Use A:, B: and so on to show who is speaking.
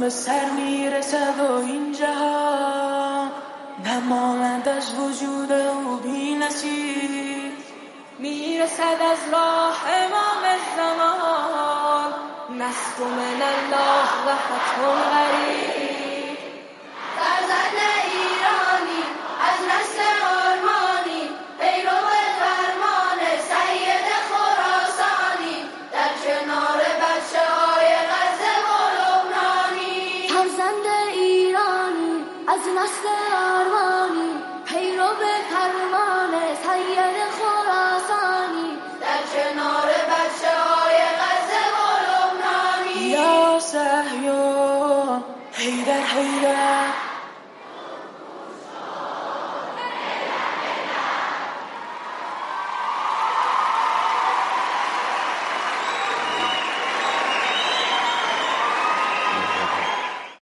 A: به سر میرسد و این جهان نمانند از وجود او بی نصیب. میرسد از راه امام زمان نصر من الله و فتح قریب.
B: فرزند ایرانی از نسل آرمانی پیرو فرمان سید خراسانی در کنار بچه های غزه و لبنانی.
C: فرزند ایرانی از نسل آرمانی پیرو فرمان سید خراسانی
B: در کنار بچه های غزه و لبنانی.
A: یا صهیون حیدر حیدر